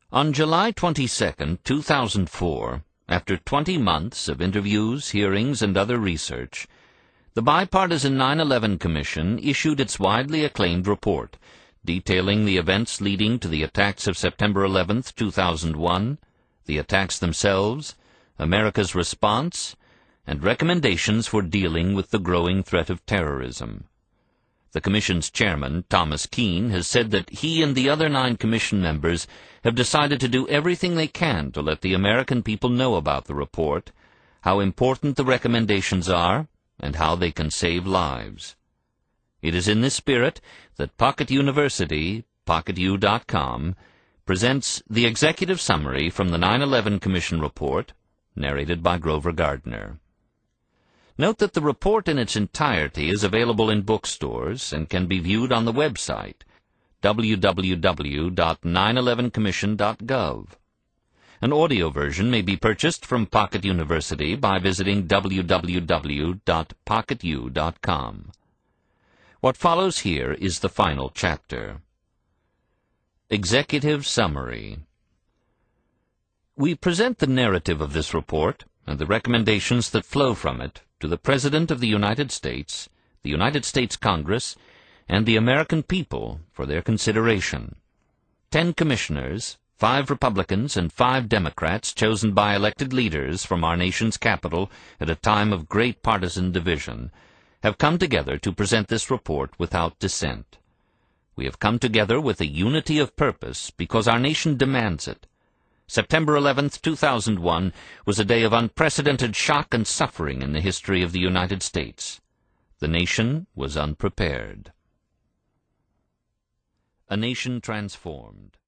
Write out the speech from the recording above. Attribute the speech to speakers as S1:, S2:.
S1: On July 22, 2004, after 20 months of interviews, hearings, and other research, the bipartisan 9/11 Commission issued its widely acclaimed report, detailing the events leading to the attacks of September 11, 2001, the attacks themselves, America's response, and recommendations for dealing with the growing threat of terrorism. The Commission's chairman, Thomas Kean, has said that he and the other 9 Commission members have decided to do everything they can to let the American people know about the report, how important the recommendations are, and how they can save lives. It is in this spirit that Pocket University, PocketU.com, presents the executive summary from the 9/11 Commission report, narrated by Grover Gardner. Note that the report in its entirety is available in bookstores and can be viewed on the website, www.911commission.gov. An audio version may be purchased from Pocket University by visiting www.pocketu.com. What follows here is the final chapter. Executive Summary. We present the narrative of this report and the recommendations that flow from it to the President of the United States Congress, and the American people for their consideration. 10 commissioners, 5 Republicans and 5 Democrats chosen by elected leaders from our nation's capital at a time of great partisan division, have come together to present this report without dissent. We have come together with a unity of purpose because our nation demands it. September 11, 2001 was a day of unprecedented shock and suffering in the history of the United States. The nation was unprepared. A nation transformed.